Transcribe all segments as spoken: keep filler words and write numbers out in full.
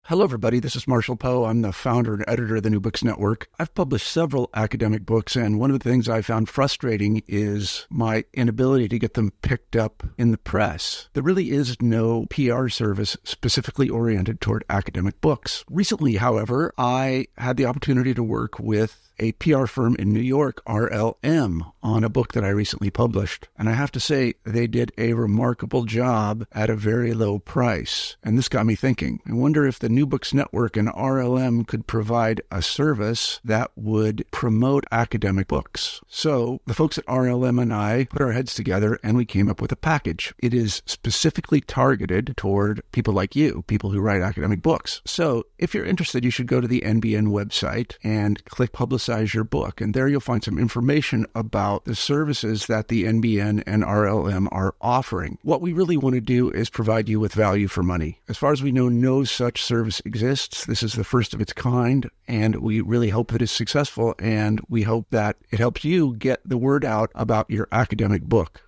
Hello, everybody. This is Marshall Poe. I'm the founder and editor of the New Books Network. I've published several academic books, and one of the things I found frustrating is my inability to get them picked up in the press. There really is no P R service specifically oriented toward academic books. Recently, however, I had the opportunity to work with a P R firm in New York, R L M, on a book that I recently published. And I have to say, they did a remarkable job at a very low price. And this got me thinking. I wonder if the New Books Network and R L M could provide a service that would promote academic books. So the folks at R L M and I put our heads together and we came up with a package. It is specifically targeted toward people like you, people who write academic books. So if you're interested, you should go to the N B N website and click Publicize your book. And there you'll find some information about the services that the N B N and R L M are offering. What we really want to do is provide you with value for money. As far as we know, no such service exists. This is the first of its kind, and we really hope that it's successful, and we hope that it helps you get the word out about your academic book.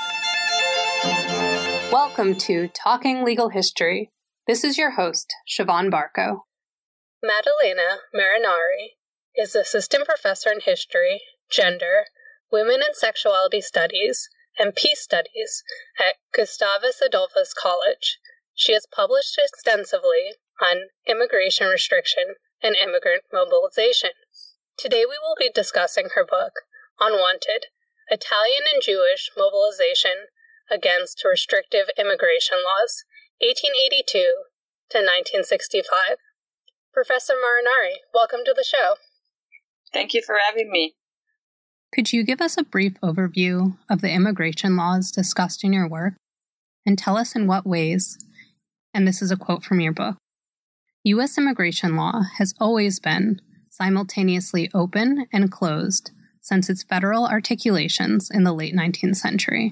Welcome to Talking Legal History. This is your host, Siobhan Barco. Maddalena Marinari is Assistant Professor in History, Gender, Women and Sexuality Studies, and Peace Studies at Gustavus Adolphus College. She has published extensively on immigration restriction and immigrant mobilization. Today we will be discussing her book, Unwanted, Italian and Jewish Mobilization Against Restrictive Immigration Laws, eighteen eighty-two to nineteen sixty-five. Professor Marinari, welcome to the show. Thank you for having me. Could you give us a brief overview of the immigration laws discussed in your work and tell us in what ways, and this is a quote from your book, U S immigration law has always been simultaneously open and closed since its federal articulations in the late nineteenth century?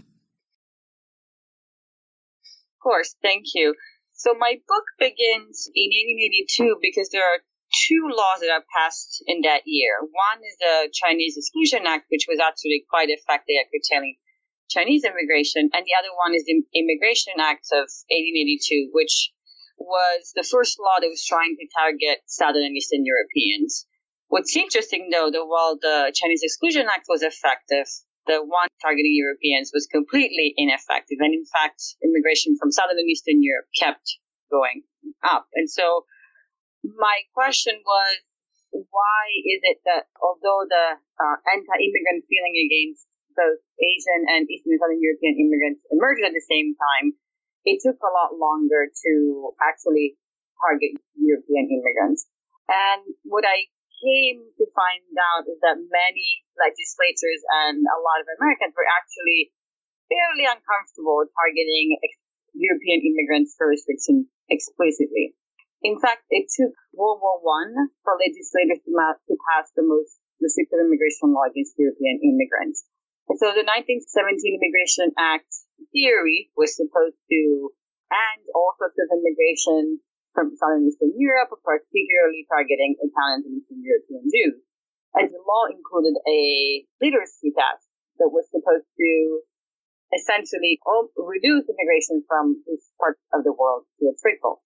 Of course, thank you. So my book begins in eighteen eighty-two because there are two laws that are passed in that year. One is the Chinese Exclusion Act, which was actually quite effective at curtailing Chinese immigration, and the other one is the Immigration Act of eighteen eighty-two, which was the first law that was trying to target Southern and Eastern Europeans. What's interesting, though, that while the Chinese Exclusion Act was effective, the one targeting Europeans was completely ineffective, and in fact, immigration from Southern and Eastern Europe kept going up. And so my question was, why is it that although the uh, anti-immigrant feeling against both Asian and Eastern and Southern European immigrants emerged at the same time, it took a lot longer to actually target European immigrants? And what I came to find out is that many legislators and a lot of Americans were actually fairly uncomfortable targeting ex- European immigrants for restriction explicitly. In fact, it took World War One for legislators to, ma- to pass the most restrictive immigration law against European immigrants. And so the nineteen seventeen Immigration Act theory was supposed to end all sorts of immigration from Southern and Eastern Europe, particularly targeting Italians and Eastern European Jews. And the law included a literacy test that was supposed to essentially reduce immigration from this part of the world to a trickle.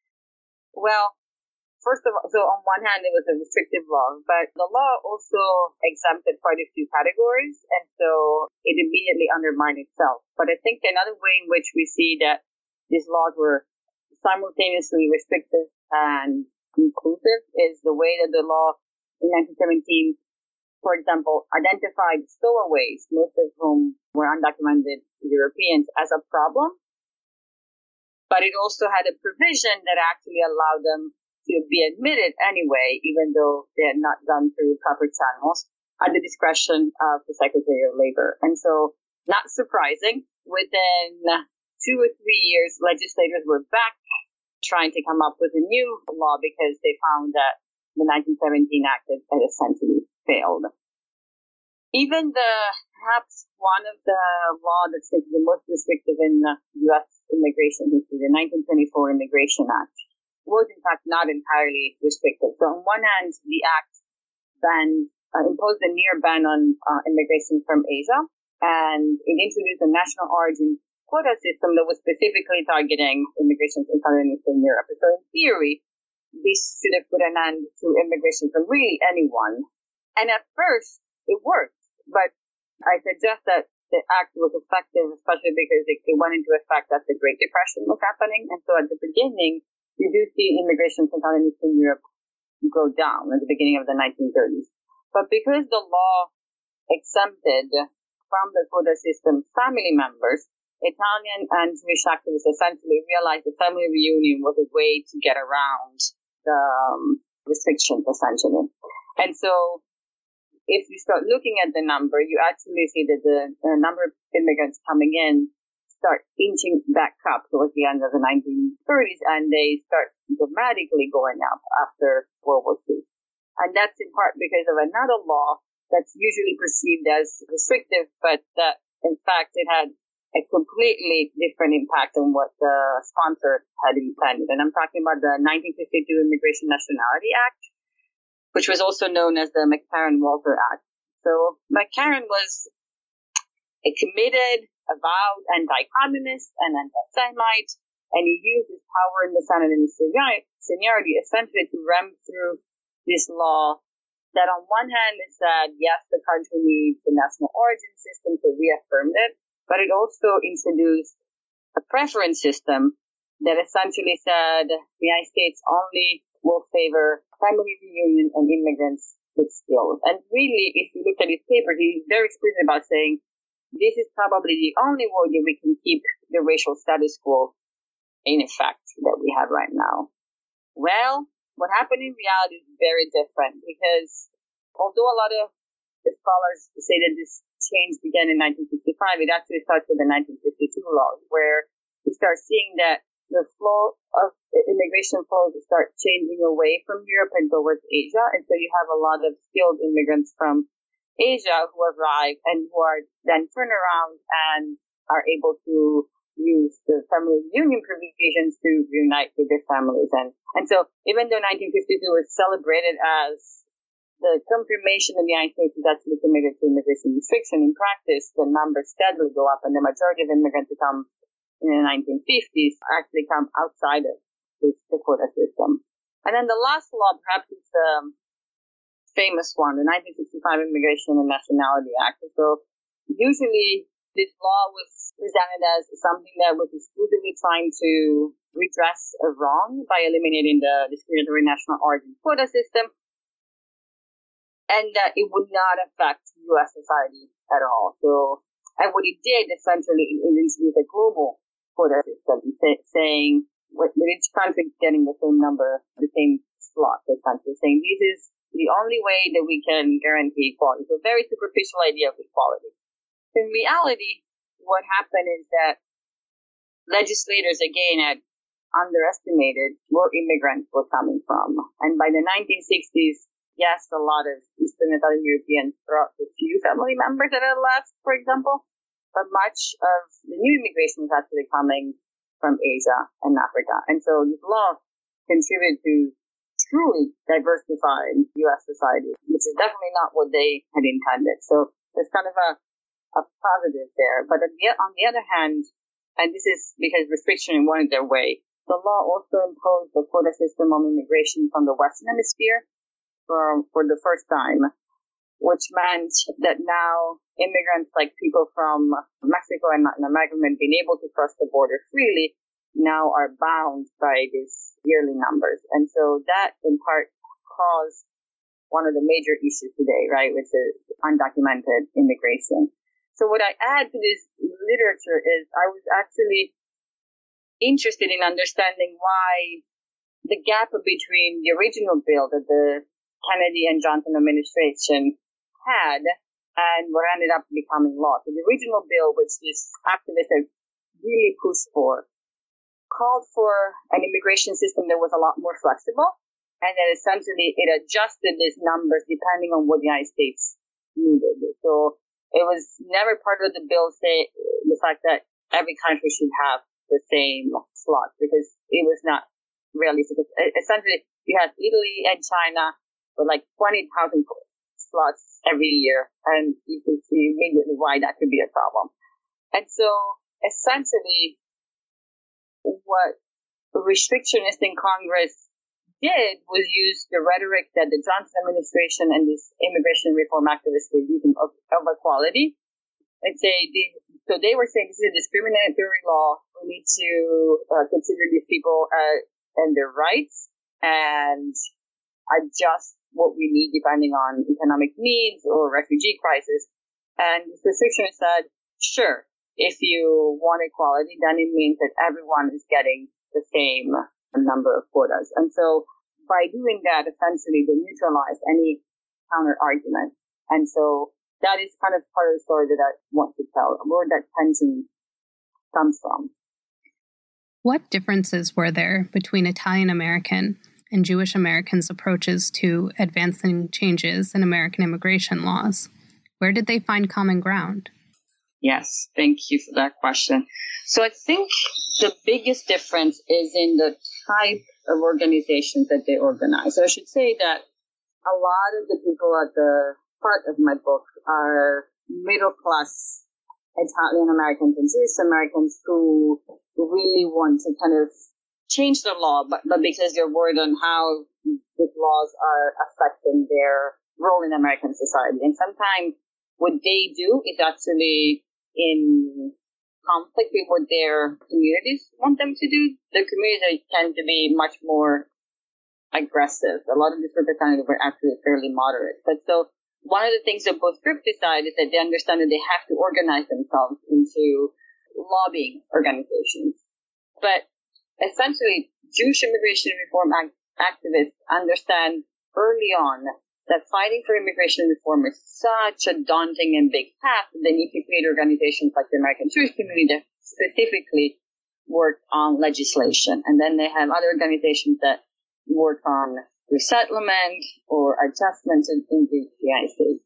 Well, first of all, so on one hand, it was a restrictive law, but the law also exempted quite a few categories, and so it immediately undermined itself. But I think another way in which we see that these laws were simultaneously restrictive and inclusive is the way that the law in nineteen seventeen, for example, identified stowaways, most of whom were undocumented Europeans, as a problem. But it also had a provision that actually allowed them to be admitted anyway, even though they had not gone through proper channels, at the discretion of the Secretary of Labor. And so, not surprising, within two or three years, legislators were back trying to come up with a new law because they found that the nineteen seventeen Act had, had essentially failed. Even the, perhaps one of the law that's the most restrictive in the U S immigration history, the nineteen twenty-four Immigration Act, was in fact not entirely restrictive. So on one hand, the act banned, uh, imposed a near ban on uh, immigration from Asia, and it introduced a national origin quota system that was specifically targeting immigration from Southern and Eastern Europe. So in theory, this should have put an end to immigration from really anyone. And at first, it worked. But I suggest that the act was effective, especially because it, it went into effect as the Great Depression was happening. And so at the beginning, you do see immigration from Southern Eastern Europe go down at the beginning of the nineteen thirties. But because the law exempted from the quota system family members, Italian and Jewish activists essentially realized that family reunion was a way to get around the um, restrictions, essentially. And so if you start looking at the number, you actually see that the, the number of immigrants coming in start inching back up towards the end of the nineteen thirties, and they start dramatically going up after World War Two. And that's in part because of another law that's usually perceived as restrictive, but that, in fact, it had a completely different impact on what the sponsor had intended. And I'm talking about the nineteen fifty-two Immigration Nationality Act, which was also known as the McCarran-Walter Act. So McCarran was a committed, avowed anti-communist and anti-Semite, and he used his power in the Senate and his seniority essentially to ram through this law that on one hand it said, yes, the country needs the national origin system, so reaffirmed it, but it also introduced a preference system that essentially said the United States only will favor family reunion and immigrants with skills. And really, if you look at his paper, he's very explicit about saying this is probably the only way that we can keep the racial status quo in effect that we have right now. Well, what happened in reality is very different because although a lot of the scholars say that this change began in nineteen fifty-five, it actually starts with the nineteen fifty-two laws, where we start seeing that the flow of immigration flows start changing away from Europe and towards Asia. And so you have a lot of skilled immigrants from Asia who arrive and who are then turn around and are able to use the family reunion provisions to reunite with their families. And, and so even though nineteen fifty-two was celebrated as the confirmation that the United States is actually committed to immigration restriction, in practice, the numbers steadily go up, and the majority of immigrants who come in the nineteen fifties actually come outside of this quota system. And then the last law, perhaps, is the famous one, the nineteen sixty-five Immigration and Nationality Act. So usually this law was presented as something that was exclusively trying to redress a wrong by eliminating the discriminatory national origin quota system, and that it would not affect U S society at all. So, and what it did essentially, it introduced a global quota system, saying with each country getting the same number, the same slot, essentially saying this is the only way that we can guarantee equality. So a very superficial idea of equality. In reality, what happened is that legislators again had underestimated where immigrants were coming from. And by the nineteen sixties, yes, a lot of Eastern and Southern Europeans brought the few family members that had left, for example, but much of the new immigration was actually coming from Asia and Africa. And so this law contributed to truly diversifying U S society, which is definitely not what they had intended. So there's kind of a, a positive there. But on the, on the other hand, and this is because restriction went their way, the law also imposed the quota system on immigration from the Western Hemisphere for, for the first time, which meant that now immigrants like people from Mexico and Latin America have been able to cross the border freely, now are bound by these yearly numbers. And so that in part caused one of the major issues today, right, which is undocumented immigration. So what I add to this literature is I was actually interested in understanding why the gap between the original bill that the Kennedy and Johnson administration had and what ended up becoming law. So the original bill, which this activist had really pushed for, called for an immigration system that was a lot more flexible, and that essentially it adjusted these numbers depending on what the United States needed. So it was never part of the bill say the fact that every country should have the same slots, because it was not realistic. Essentially, you had Italy and China with like twenty thousand slots every year, and you can see immediately why that could be a problem. And so essentially, what restrictionists in Congress did was use the rhetoric that the Johnson administration and these immigration reform activists were using of, of equality. I'd say the, so they were saying this is a discriminatory law. We need to uh, consider these people uh, and their rights and adjust what we need depending on economic needs or refugee crisis. And the restriction said, sure, if you want equality, then it means that everyone is getting the same number of quotas. And so by doing that, essentially, they neutralized any counter argument. And so that is kind of part of the story that I want to tell, where that tension comes from. What differences were there between Italian American and Jewish Americans' approaches to advancing changes in American immigration laws? Where did they find common ground? Yes, thank you for that question. So I think the biggest difference is in the type of organizations that they organize. So I should say that a lot of the people at the heart of my book are middle-class Italian Americans and Jewish Americans who really want to kind of change the law, but, but because they're worried on how these laws are affecting their role in American society. And sometimes what they do is actually in conflict with what their communities want them to do. The communities tend to be much more aggressive. A lot of these representatives were actually fairly moderate. But so one of the things that both groups decide is that they understand that they have to organize themselves into lobbying organizations. But essentially, Jewish immigration reform act- activists understand early on that fighting for immigration reform is such a daunting and big task that they need to create organizations like the American Jewish Community that specifically work on legislation. And then they have other organizations that work on resettlement or adjustments in, in the United States.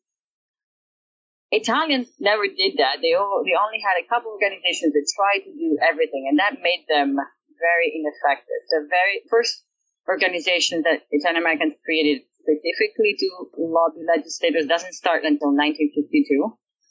Italians never did that. They, all, they only had a couple of organizations that tried to do everything, and that made them very ineffective. The very first organization that Italian Americans created specifically to lobby legislators doesn't start until nineteen fifty-two.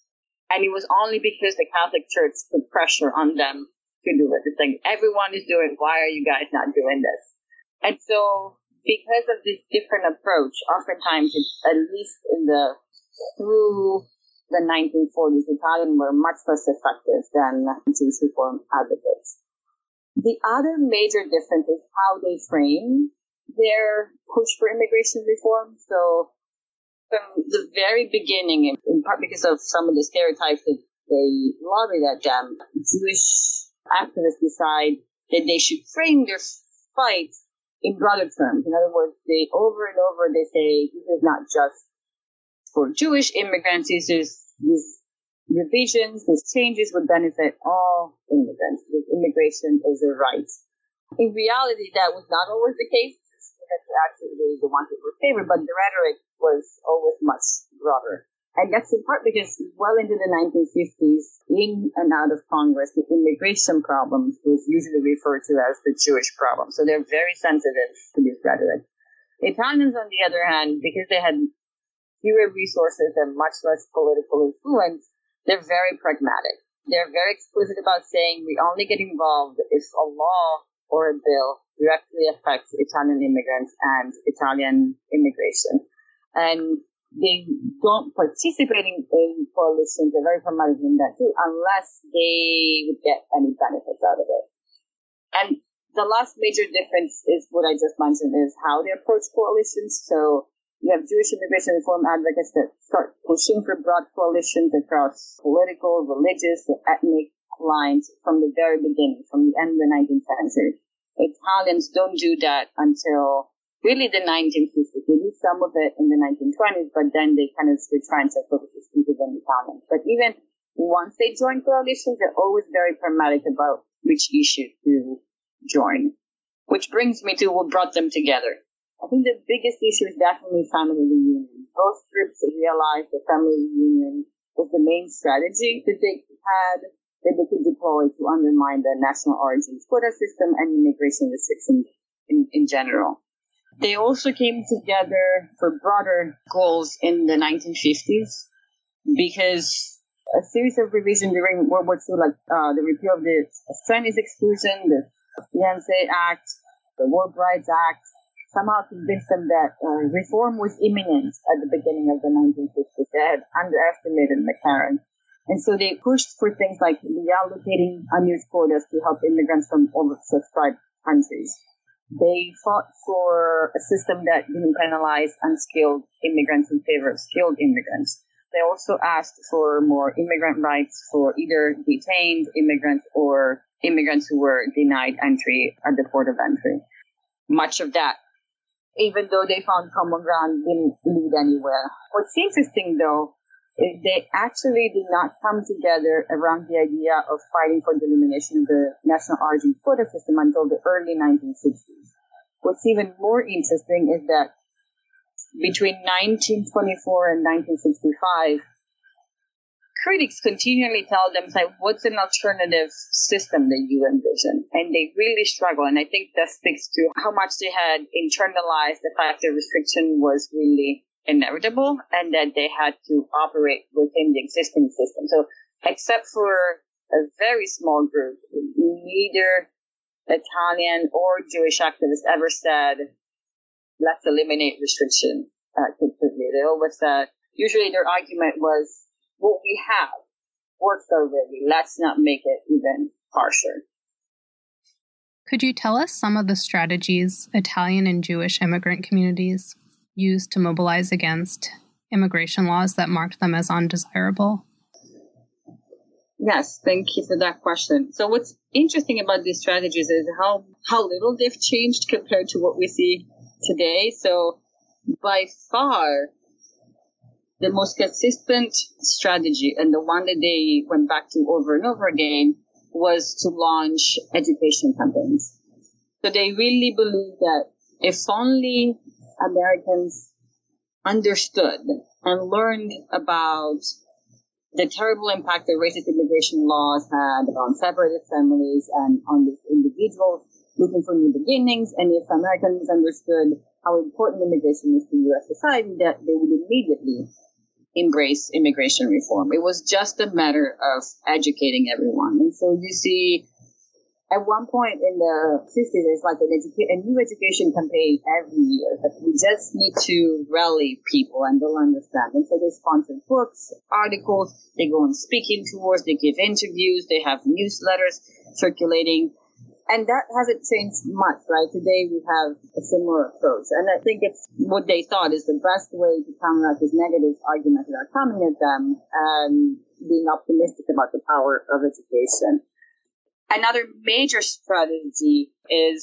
And it was only because the Catholic Church put pressure on them to do it. It's like, everyone is doing it, why are you guys not doing this? And so, because of this different approach, oftentimes, it's, at least in the through the nineteen forties, Italians were much less effective than Jewish reform advocates. The other major difference is how they frame their push for immigration reform. So from the very beginning, in part because of some of the stereotypes that they lobbied at them, Jewish activists decide that they should frame their fight in broader terms. In other words, they over and over, they say, this is not just for Jewish immigrants, this is, these revisions, these changes would benefit all immigrants. Because immigration is a right. In reality, that was not always the case. Actually the ones that were favored, but the rhetoric was always much broader. And that's in part because well into the nineteen fifties, in and out of Congress, the immigration problems was usually referred to as the Jewish problem. So they're very sensitive to this rhetoric. Italians, on the other hand, because they had fewer resources and much less political influence, they're very pragmatic. They're very explicit about saying we only get involved if a law or a bill directly affects Italian immigrants and Italian immigration. And they don't participate in, in coalitions, they're very pragmatic in that too, unless they would get any benefits out of it. And the last major difference is what I just mentioned, is how they approach coalitions. So you have Jewish immigration reform advocates that start pushing for broad coalitions across political, religious, and ethnic lines from the very beginning, from the end of the nineteenth century. Italians don't do that until really the nineteen fifties. They do some of it in the nineteen twenties, but then they kind of switch trying to focus exclusively on Italians. But even once they join coalitions, they're always very pragmatic about which issue to join. Which brings me to what brought them together. I think the biggest issue is definitely family reunion. Both groups realized that family reunion was the main strategy that they had, that they could deploy to undermine the national origins quota system and immigration restrictions in, in general. They also came together for broader goals in the nineteen fifties because a series of revisions during World War Two, like uh, the repeal of the Chinese exclusion, the Fiancé Act, the War Brides Act, somehow convinced them that uh, reform was imminent at the beginning of the nineteen sixties. They had underestimated McCarran. And so they pushed for things like reallocating unused quotas to help immigrants from oversubscribed countries. They fought for a system that didn't penalize unskilled immigrants in favor of skilled immigrants. They also asked for more immigrant rights for either detained immigrants or immigrants who were denied entry at the port of entry. Much of that, even though they found common ground, didn't lead anywhere. What's interesting, though, is they actually did not come together around the idea of fighting for the elimination of the national origin quota system until the early nineteen sixties. What's even more interesting is that between nineteen twenty-four and nineteen sixty-five, critics continually tell them, like, what's an alternative system that you envision? And they really struggle. And I think that speaks to how much they had internalized the fact that restriction was really inevitable and that they had to operate within the existing system. So except for a very small group, neither Italian or Jewish activists ever said, let's eliminate restriction uh, completely. They always said, usually their argument was, what we have works already. Let's not make it even harsher. Could you tell us some of the strategies Italian and Jewish immigrant communities used to mobilize against immigration laws that marked them as undesirable? Yes, thank you for that question. So what's interesting about these strategies is how, how little they've changed compared to what we see today. So by far, the most consistent strategy, and the one that they went back to over and over again, was to launch education campaigns. So they really believe that if only Americans understood and learned about the terrible impact that racist immigration laws had on separated families and on these individuals looking for new beginnings, and if Americans understood how important immigration is to U S society, that they would immediately embrace immigration reform. It was just a matter of educating everyone. And so you see, at one point in the sixties, there's like an educa- a new education campaign every year that we just need to rally people and they'll understand. And so they sponsor books, articles, they go on speaking tours, they give interviews, they have newsletters circulating. And that hasn't changed much, right? Today we have a similar approach. And I think it's what they thought is the best way to counteract these negative arguments that are coming at them and being optimistic about the power of education. Another major strategy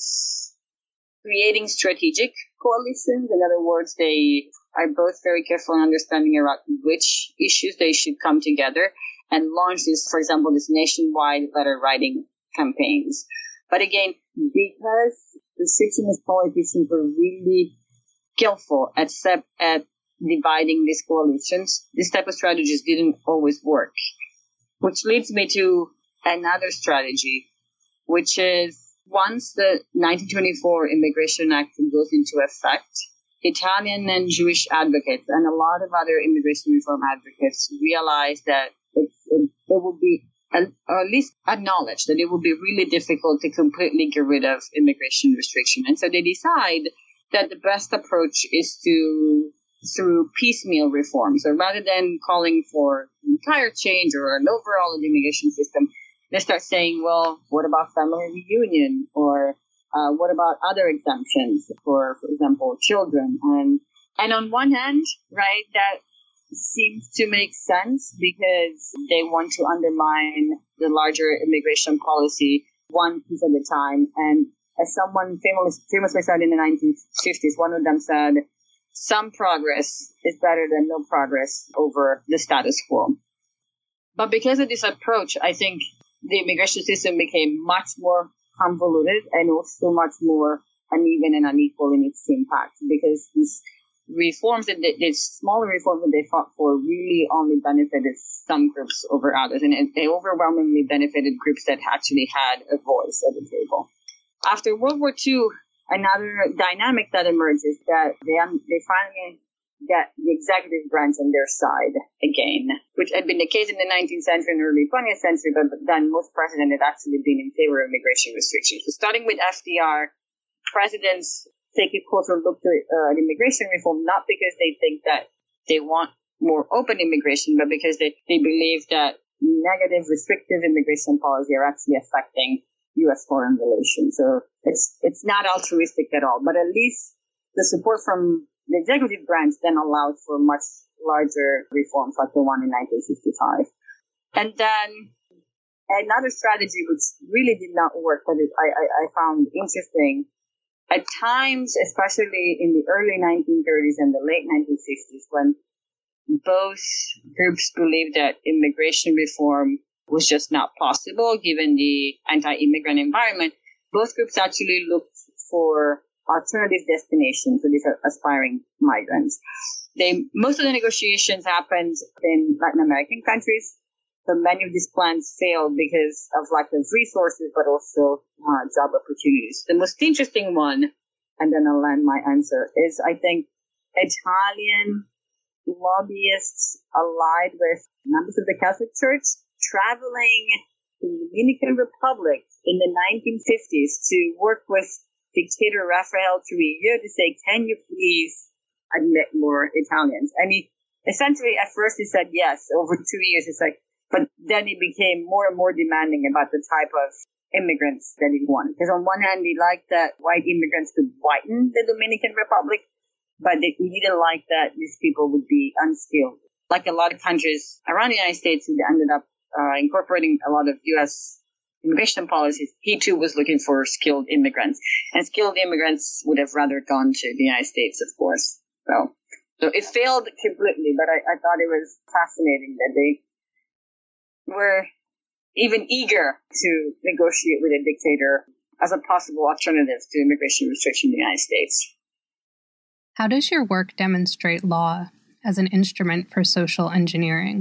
is creating strategic coalitions. In other words, they are both very careful in understanding about which issues they should come together and launch this, for example, this nationwide letter writing campaigns. But again, because restrictionist politicians were really skillful at, sep- at dividing these coalitions, this type of strategies didn't always work. Which leads me to another strategy, which is once the nineteen twenty-four Immigration Act goes into effect, Italian and Jewish advocates and a lot of other immigration reform advocates realize that it's, it, it will be And, or at least acknowledge that it will be really difficult to completely get rid of immigration restriction. And so they decide that the best approach is to through piecemeal reform. So rather than calling for entire change or an overall immigration system, they start saying, well, what about family reunion? Or uh, what about other exemptions for, for example, children? And, and on one hand, right, that seems to make sense because they want to undermine the larger immigration policy one piece at a time. And as someone famous, famously said in the nineteen fifties, one of them said, some progress is better than no progress over the status quo. But because of this approach, I think the immigration system became much more convoluted and also much more uneven and unequal in its impact because this reforms that they, the smaller reforms that they fought for really only benefited some groups over others, and it, they overwhelmingly benefited groups that actually had a voice at the table. After World War Two, another dynamic that emerges that they um, they finally get the executive branch on their side again, which had been the case in the nineteenth century and early twentieth century, but then most presidents had actually been in favor of immigration restrictions. So starting with F D R, presidents take a closer look to uh, immigration reform, not because they think that they want more open immigration, but because they, they believe that negative, restrictive immigration policy are actually affecting U S foreign relations. So it's it's not altruistic at all. But at least the support from the executive branch then allowed for much larger reforms like the one in nineteen sixty-five. And then another strategy which really did not work, but it, I, I, I found interesting, at times, especially in the early nineteen thirties and the late nineteen sixties, when both groups believed that immigration reform was just not possible given the anti-immigrant environment, both groups actually looked for alternative destinations for these aspiring migrants. They, most of the negotiations happened in Latin American countries, but many of these plans failed because of lack of resources, but also uh, job opportunities. The most interesting one, and then I'll land my answer, is I think Italian lobbyists allied with members of the Catholic Church traveling to the Dominican Republic in the nineteen fifties to work with dictator Rafael Trujillo to say, can you please admit more Italians? And he essentially, at first he said yes. Over two years, it's like, but then he became more and more demanding about the type of immigrants that he wanted. Because on one hand, he liked that white immigrants could whiten the Dominican Republic, but he didn't like that these people would be unskilled. Like a lot of countries around the United States who ended up uh, incorporating a lot of U S immigration policies, he too was looking for skilled immigrants. And skilled immigrants would have rather gone to the United States, of course. So, so it failed completely, but I, I thought it was fascinating that they were even eager to negotiate with a dictator as a possible alternative to immigration restriction in the United States. How does your work demonstrate law as an instrument for social engineering?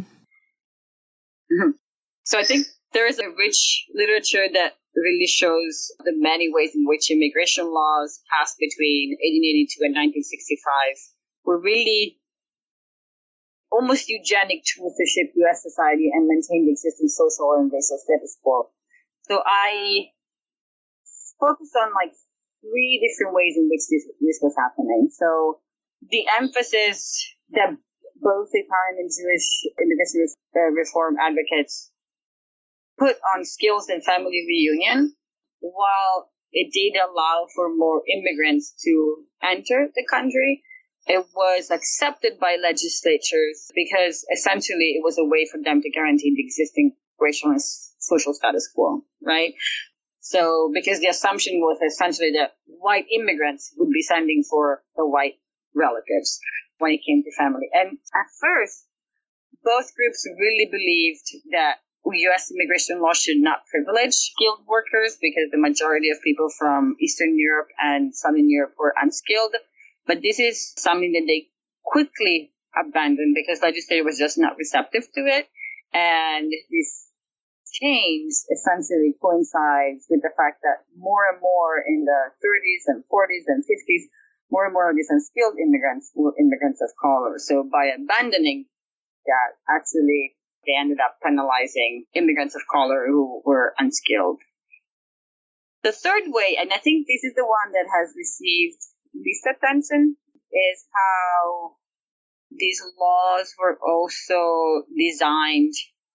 Mm-hmm. So I think there is a rich literature that really shows the many ways in which immigration laws passed between eighteen eighty-two and nineteen sixty-five were really almost eugenic tools to shape U S society and maintain the existing social and racial status quo. So I focused on like three different ways in which this, this was happening. So the emphasis that both Italian and Jewish immigration reform advocates put on skills and family reunion, while it did allow for more immigrants to enter the country, it was accepted by legislatures because essentially it was a way for them to guarantee the existing racial and social status quo, right? So because the assumption was essentially that white immigrants would be sending for the white relatives when it came to family. And at first, both groups really believed that U S immigration law should not privilege skilled workers because the majority of people from Eastern Europe and Southern Europe were unskilled. But this is something that they quickly abandoned because legislature was just not receptive to it. And this change essentially coincides with the fact that more and more in the thirties and forties and fifties, more and more of these unskilled immigrants were immigrants of color. So by abandoning that, actually, they ended up penalizing immigrants of color who were unskilled. The third way, and I think this is the one that has received least attention, is how these laws were also designed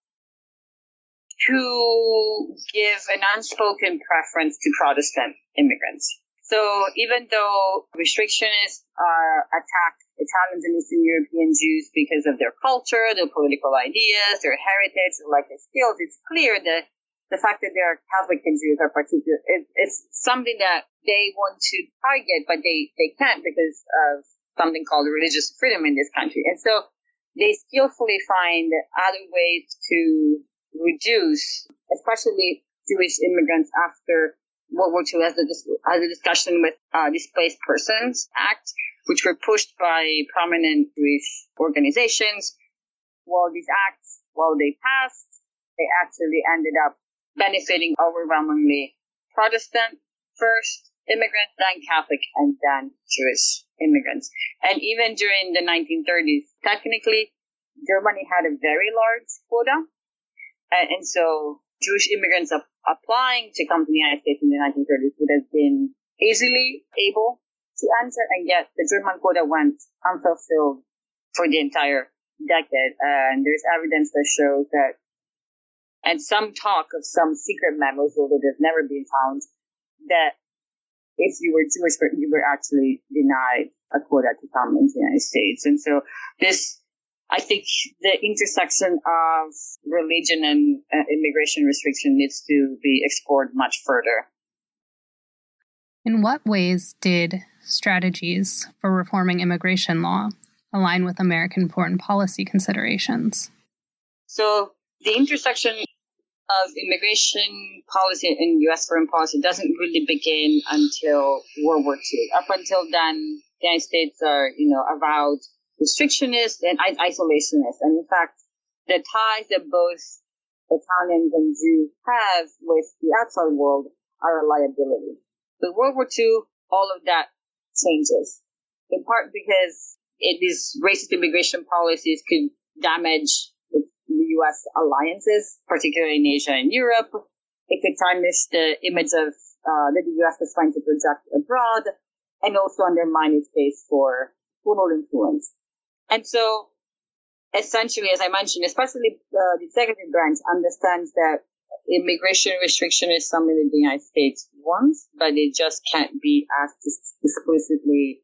to give an unspoken preference to Protestant immigrants. So even though restrictionists uh, attacked Italians and Eastern European Jews because of their culture, their political ideas, their heritage, their life skills, it's clear that the fact that they are Catholic and Jews are particular, it, it's something that they want to target, but they, they can't because of something called religious freedom in this country. And so they skillfully find other ways to reduce, especially Jewish immigrants after World War Two, as the, as the discussion with uh, Displaced Persons Act, which were pushed by prominent Jewish organizations. While these acts, while they passed, they actually ended up benefiting overwhelmingly Protestant first immigrants, then Catholic, and then Jewish immigrants. And even during the nineteen thirties, technically, Germany had a very large quota. And, and so Jewish immigrants up, applying to come to the United States in the nineteen thirties would have been easily able to enter, and yet the German quota went unfulfilled for the entire decade. And there's evidence that shows that, and some talk of some secret memos, although they've never been found, that if you were Jewish, you were actually denied a quota to come into the United States. And so this, I think the intersection of religion and uh, immigration restriction needs to be explored much further. In what ways did strategies for reforming immigration law align with American foreign policy considerations? So the intersection of immigration policy and U S foreign policy doesn't really begin until World War Two. Up until then, the United States are, you know, avowed restrictionists and isolationists. And in fact, the ties that both Italians and Jews have with the outside world are a liability. With World War Two, all of that changes, in part because it, these racist immigration policies could damage the U S alliances, particularly in Asia and Europe. It could tarnish the image of uh, that the U S was trying to project abroad, and also undermine its case for total influence. And so, essentially, as I mentioned, especially uh, the executive branch understands that immigration restriction is something that the United States wants, but it just can't be as explicitly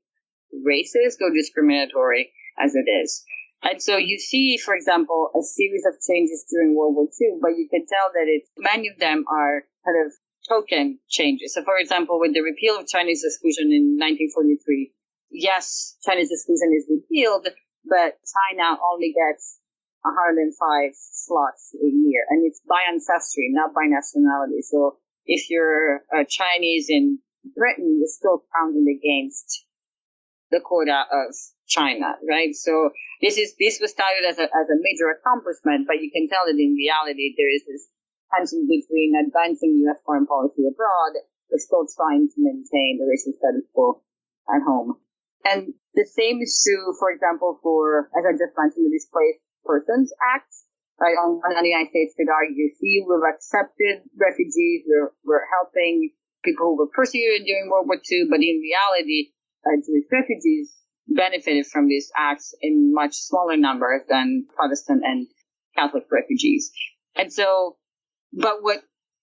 racist or discriminatory as it is. And so you see, for example, a series of changes during World War Two, but you can tell that it, many of them are kind of token changes. So, for example, with the repeal of Chinese exclusion in nineteen forty-three, yes, Chinese exclusion is repealed, but China only gets one hundred five slots a year, and it's by ancestry, not by nationality. So if you're a Chinese in Britain, you're still counted against the quota of China, right? So this is this was started as a as a major accomplishment, but you can tell that in reality there is this tension between advancing U S foreign policy abroad, but still trying to maintain the racial status quo at home. And the same is true, for example, for, as I just mentioned, the Displaced Persons Act. Right, on, on the United States could argue, see, we've accepted refugees, we're, we're helping people who were persecuted during World War Two, but in reality, uh, Jewish refugees benefited from these acts in much smaller numbers than Protestant and Catholic refugees. And so, but what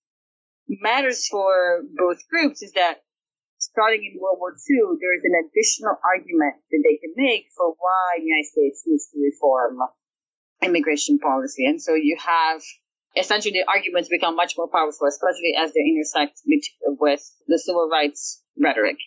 matters for both groups is that starting in World War Two, there is an additional argument that they can make for why the United States needs to reform immigration policy. And so you have essentially the arguments become much more powerful, especially as they intersect with the civil rights rhetoric.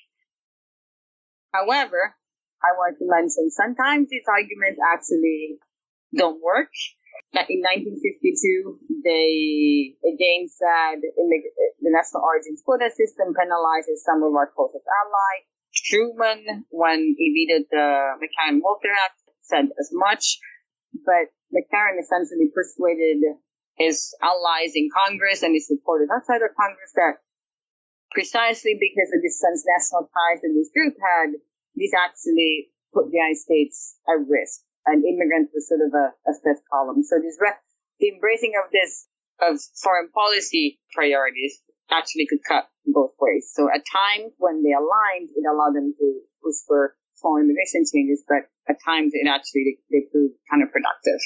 However, I want to mention sometimes these arguments actually don't work. In nineteen fifty-two, they again said the national origins quota system penalizes some of our closest allies. Truman, when he vetoed the McCarran-Walker Act, said as much. But McCarran essentially persuaded his allies in Congress and his supporters outside of Congress that precisely because of this transnational ties that this group had, these actually put the United States at risk. And immigrants were sort of a, a fifth column. So this re- the embracing of this, of foreign policy priorities actually could cut both ways. So at times when they aligned, it allowed them to push for small immigration changes, but at times it actually, they proved counterproductive.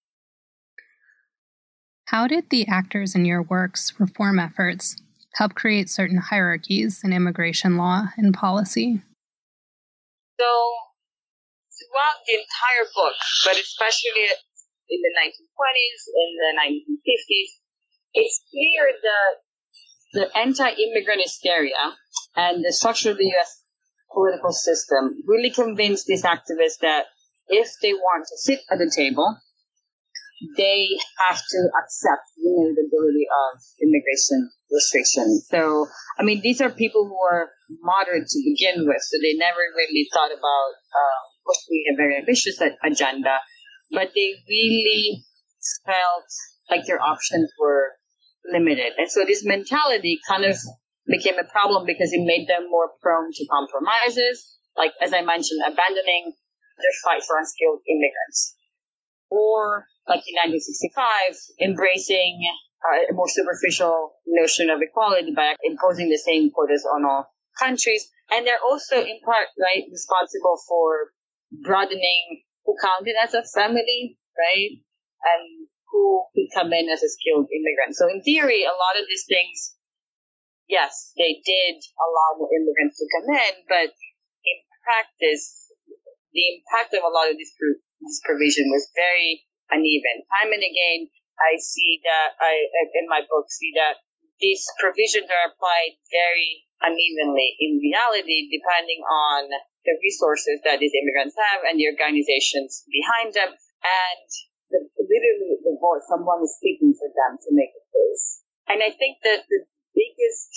How did the actors in your work's reform efforts help create certain hierarchies in immigration law and policy? So, throughout the entire book, but especially in the nineteen twenties, in the nineteen fifties, it's clear that the anti-immigrant hysteria and the structure of the U S political system really convinced these activists that if they want to sit at the table, they have to accept the inevitability of immigration restrictions. So, I mean, these are people who are moderate to begin with, so they never really thought about uh, pushing a very ambitious agenda, but they really felt like their options were limited. And so this mentality kind of became a problem because it made them more prone to compromises, like, as I mentioned, abandoning their fight for unskilled immigrants. Or, like in nineteen sixty-five, embracing uh, a more superficial notion of equality by imposing the same quotas on all countries. And they're also, in part, right, responsible for broadening who counted as a family, right, and who could come in as a skilled immigrant. So in theory, a lot of these things, yes, they did allow more immigrants to come in, but in practice, the impact of a lot of this, this provision was very uneven. Time and again, I see that, I in my book, see that these provisions are applied very unevenly in reality, depending on the resources that these immigrants have and the organizations behind them, and the, literally the voice, someone is speaking for them to make a case. And I think that the biggest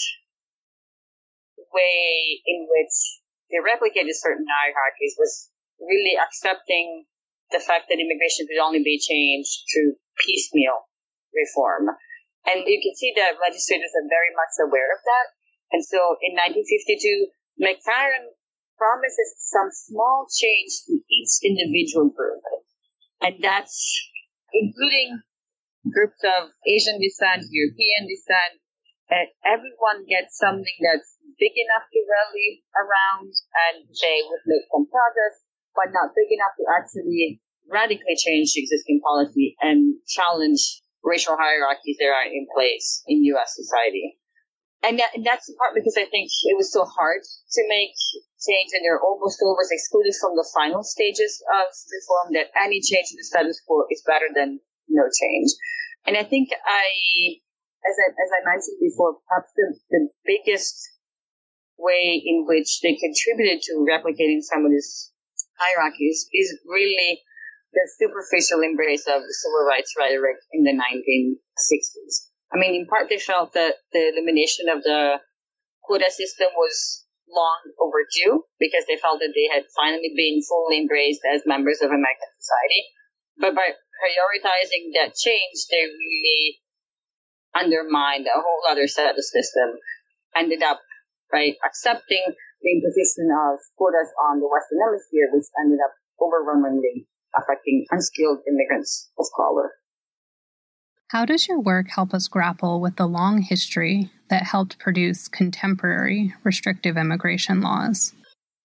way in which they replicated certain hierarchies was really accepting the fact that immigration could only be changed through piecemeal reform. And you can see that legislators are very much aware of that. And so in nineteen fifty-two, McCarran promises some small change to each individual group. And that's including groups of Asian descent, European descent. And everyone gets something that's big enough to rally around and they would make some progress, but not big enough to actually radically change the existing policy and challenge racial hierarchies that are in place in U S society. And, that, and that's in part because I think it was so hard to make change, and they're almost always excluded from the final stages of reform, that any change in the status quo is better than no change. And I think I, as I, as I mentioned before, perhaps the, the biggest way in which they contributed to replicating some of these hierarchies is really the superficial embrace of the civil rights rhetoric in the nineteen sixties. I mean, in part, they felt that the elimination of the quota system was long overdue because they felt that they had finally been fully embraced as members of American society. But by prioritizing that change, they really undermined a whole other set of system, ended up, right, accepting the imposition of quotas on the Western Hemisphere, which ended up overwhelmingly affecting unskilled immigrants of color. How does your work help us grapple with the long history that helped produce contemporary restrictive immigration laws?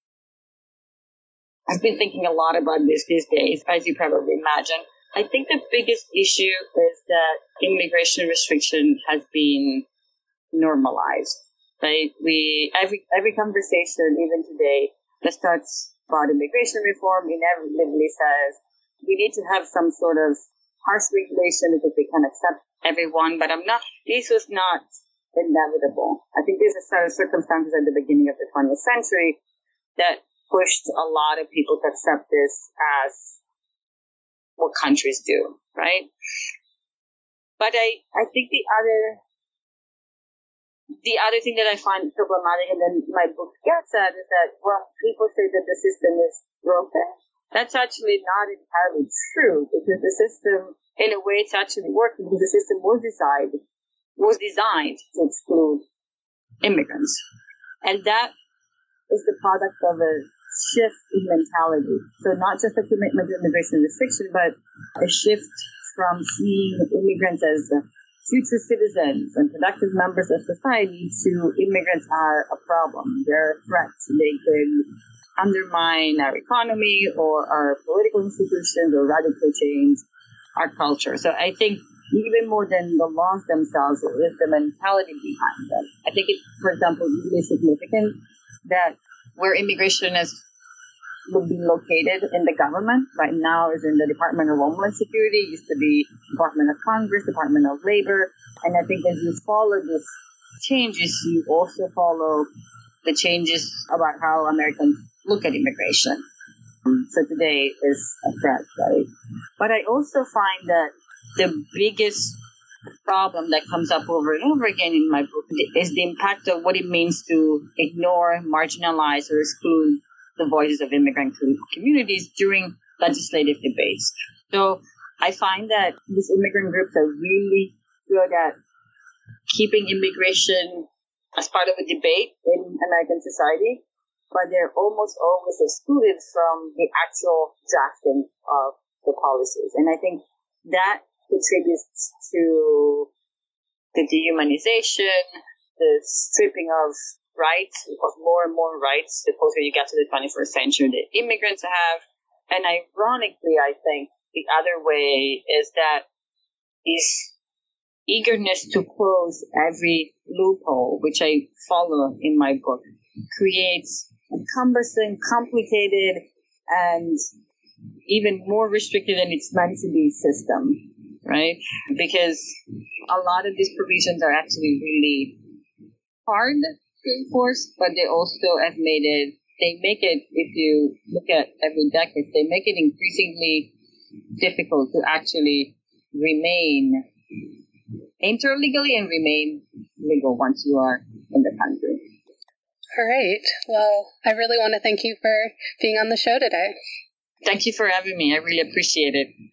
I've been thinking a lot about this these days, as you probably imagine. I think the biggest issue is that immigration restriction has been normalized, right? We, every, every conversation, even today, that starts about immigration reform inevitably says we need to have some sort of harsh regulation because we can accept everyone, but I'm not, this was not inevitable. I think there's a set of circumstances at the beginning of the twentieth century that pushed a lot of people to accept this as what countries do, right? But I, I think the other, the other thing that I find problematic, and then my book gets at, is that, well, people say that the system is broken. That's actually not entirely true, because the system, in a way, it's actually working because the system was designed, was designed to exclude immigrants. And that is the product of a shift in mentality. So not just a commitment to immigration restriction, but a shift from seeing immigrants as future citizens and productive members of society to immigrants are a problem. They're a threat. They could undermine our economy or our political institutions or radically change our culture. So I think even more than the laws themselves is the mentality behind them. I think it's, for example, really significant that where immigration is would be located in the government right now is in the Department of Homeland Security, used to be Department of Congress, Department of Labor. And I think as you follow these changes, you also follow the changes about how Americans look at immigration. So today is a threat, right? But I also find that the biggest problem that comes up over and over again in my book is the impact of what it means to ignore, marginalize, or exclude the voices of immigrant communities during legislative debates. So I find that these immigrant groups are really good at keeping immigration as part of a debate in American society, but they're almost always excluded from the actual drafting of the policies. And I think that contributes to the dehumanization, the stripping of rights, of more and more rights, the closer you get to the twenty-first century, that immigrants have. And ironically, I think the other way is that this eagerness to close every loophole, which I follow in my book, creates a cumbersome, complicated, and even more restricted than it's meant to be system, right? Because a lot of these provisions are actually really hard to enforce, but they also have made it, they make it, if you look at every decade, they make it increasingly difficult to actually remain enter legally and remain legal once you are in the country. All right. Well, I really want to thank you for being on the show today. Thank you for having me. I really appreciate it.